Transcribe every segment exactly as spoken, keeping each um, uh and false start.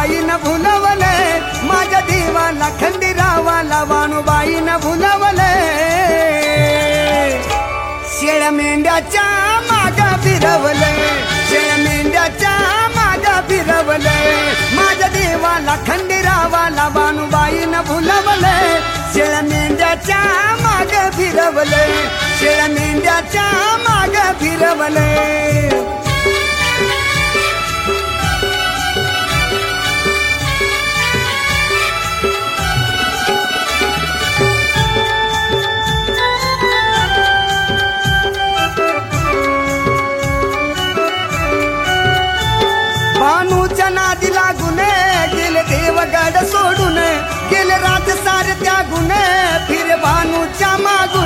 वाणूबाईनं भुलवले माझ्या देवाला खंडेरावाला वाणूबाईनं भुलवले शेळ्या मेंढ्याच्या मागा फिरवले शेळ्या मेंढ्याच्या मागा फिरवले माझ्या देवाला खंडेरावाला वाणूबाईनं भुलवले शेळ्या मेंढ्याच्या माग फिरवले शेळ्या मेंढ्याच्या माग फिरवले बानूच्या नादी लागून गेले देवगड सोडून गेले रात सार त्यागून फिर बानूच्या मागून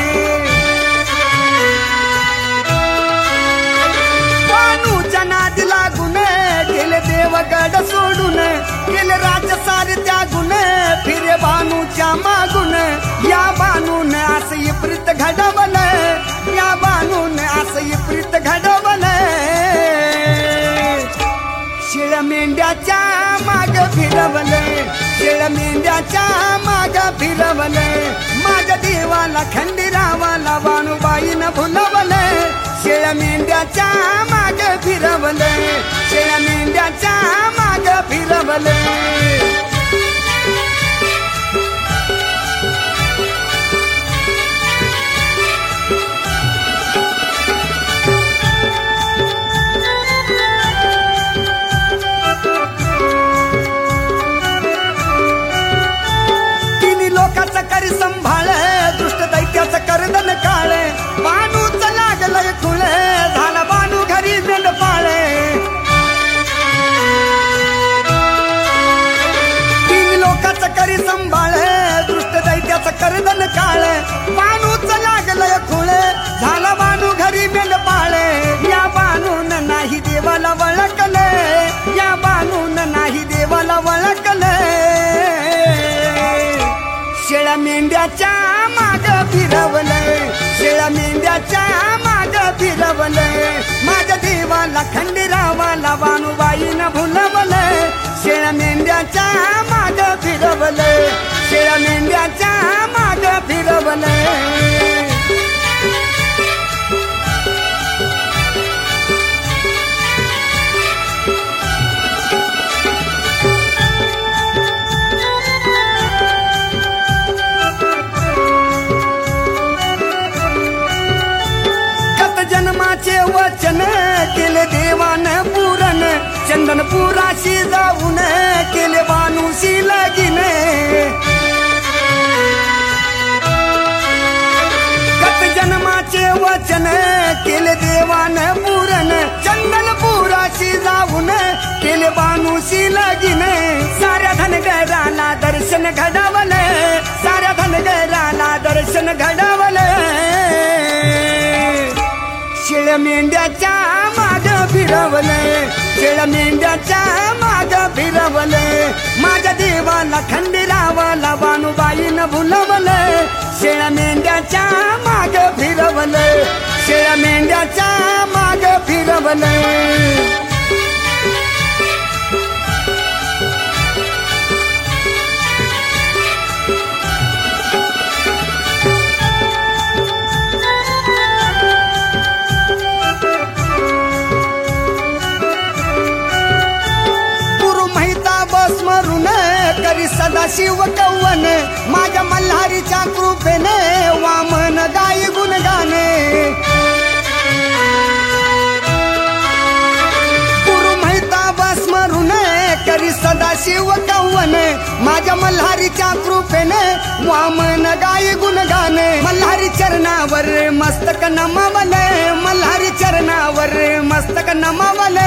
बानूच्या नादी लागून गेले देवगड सोडून गेले रात सार त्यागून फिर बानूच्या मागून या बानून असं विपरीत घडवलं या बानून असं विपरीत घडवलं शेळ्या मेंढ्याच्या माग फिरवले शेळ्या मेंढ्याच्या माग फिरवले माझ्या देवाला खंडेरावाला वाणूबाईनं भुलवले शेळ्या मेंढ्याच्या माग फिरवले शेळ्या मेंढ्याच्या माग फिरवले करी संभाळ दुष्ट दैत्याचं करदन काळे बानूच लागलंय खुळे झाला बानू घरी मेंढपाळे तीन लोकांचं करी संभाळ दुष्ट दैत्याचं करदन काळे बानूच लागलंय खुळे झाला बानू घरी मेंढपाळे या बानून नाही देवाला वळकले या बानून नाही देवाला वळकले शेळ्या मेंढ्याच्या माग फिरवले शेळ्या मेंढ्याच्या माग फिरवले माझ्या देवाला खंडेरावाला वाणूबाईनं भुलवले शेळ्या मेंढ्याच्या माग फिरवले शेळ्या मेंढ्याच्या माग फिरवले जन्माचे वचन केले देवान पुरण चंदनपुराशी जाऊन केले बानूशी लगीने गत जन्माचे वचन केले देवान पुरण चंदनपुराशी जाऊन केले बानूशी लगीने साऱ्या धनगराला दर्शन घडवले साऱ्या धनगराला दर्शन घडवले शेळ्या मेंढ्याच्या माग फिरवले शेळ्या मेंढ्याच्या माग फिरवले माझ्या देवाला खंडेरावाला वाणूबाईनं भुलवले शेळ्या मेंढ्याच्या माग फिरवले शेळ्या मेंढ्याच्या माग फिरवले स्मरून करी सदाशिव कौवन माझ्या मल्हारीच्या कृपेने वामन गाई गुणगाने गुरु महिताब स्मरून करी सदाशिव कौवन माझ्या मल्हारीच्या कृपेने वामन गाई गुणगाने मल्हारी चरणावर मस्तक नमवले मल्हारी चरणावर मस्तक नमवले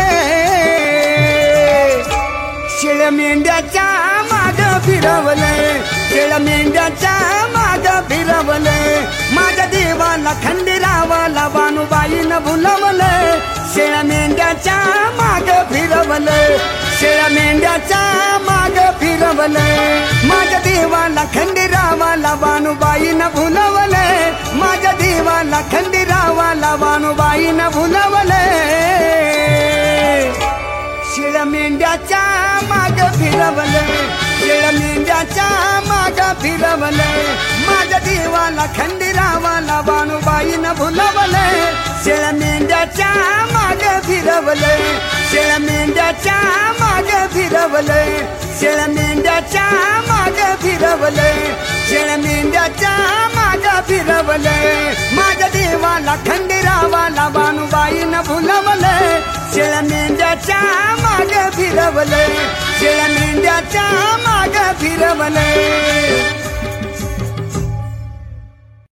शेळ्या मेंढ्याच्या माग फिरवले शेळ्या मेंढ्याच्या माग फिरवले माझ्या देवाला खंडेरावाला वाणूबाईनं भुलवले शेळ्या मेंढ्याच्या माग फिरवले शेळ्या मेंढ्याच्या माग फिरवले माझ्या देवाला खंडेरावाला वाणूबाईनं भुलवले माझ्या देवाला खंडेरावाला वाणूबाईनं भुलवले शेळ्या शेळ मेंढ्याच्या माग फिरवले शेळ मेंढ्याच्या माग फिरवले माझ्या देवाला खंडीरावाला बाणूबाईनं भुलवले शेळ मेंढ्याच्या माग फिरवले शेळ मेंढ्याच्या माग फिरवले शेळ मेंढ्याच्या माग फिरवले शेळ मेंढ्याच्या माग फिरवले माझ्या देवाला खंडीरावाला बाणूबाईनं भुलवले शेळ मेंढ्याच्या माग फिरवले शेळ मेंढ्याच्या माग फिरवले